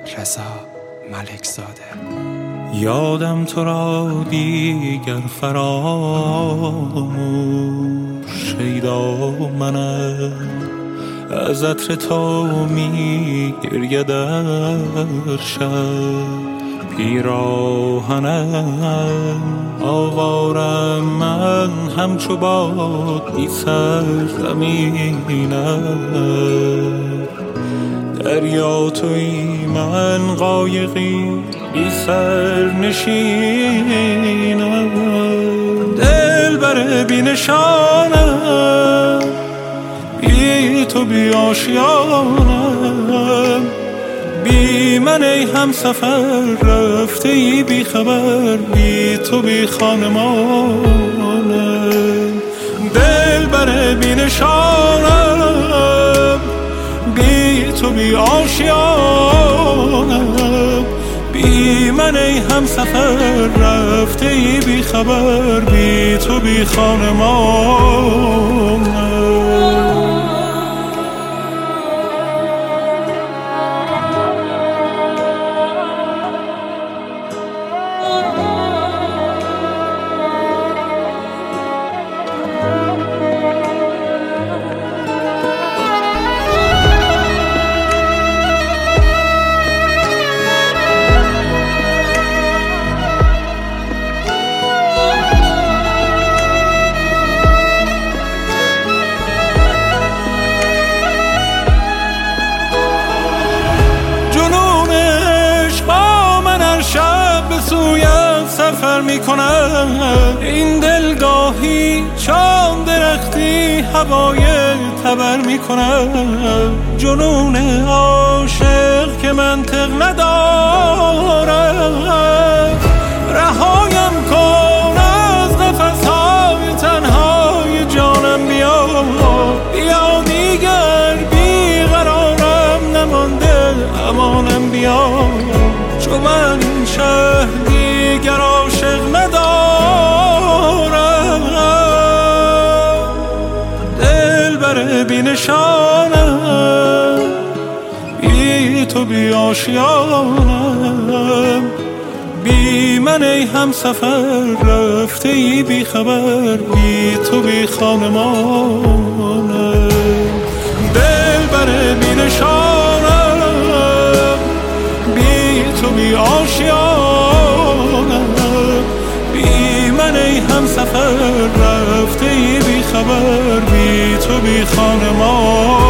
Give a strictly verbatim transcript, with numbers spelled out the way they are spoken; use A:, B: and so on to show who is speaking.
A: رضا ملک زاده.
B: یادم تو را دیگر فراموش شیدا منم، از عطر تو می گریه در شب پیراهنم. آوارم من همچو باد بی سرزمینم، دریا توی من قایقی بی سر نشینم. دل بر بی نشانم، بی تو بی آشیانم، بی من ای هم سفر رفته ای بی خبر، بی تو بی خانمانم. دل بر بی نشانم، بی تو بی آشیانم، بی من ای هم سفر رفته ای بی خبر، بی تو بی خانمانم. سفر میکنم این دلگاهی، چون درختی هوای تبر میکنم. جنون عاشق که منطق ندارم، رهایم کن از قفس‌های تنهای جانم. بیا بیا دیگر بیقرارم نمانده امانم. بیا چون من این شهر دیگر عاشق ندارم، دل بر بی نشانم، بی تو بی آشیانم، بی من ای هم سفر رفته ای بی خبر، بی تو بی خانمانم. دل بر بی نشانم، بی تو بی آشیانم، بی من ای هم سفر رفته ای بی خبر، بی تو بی خانمان.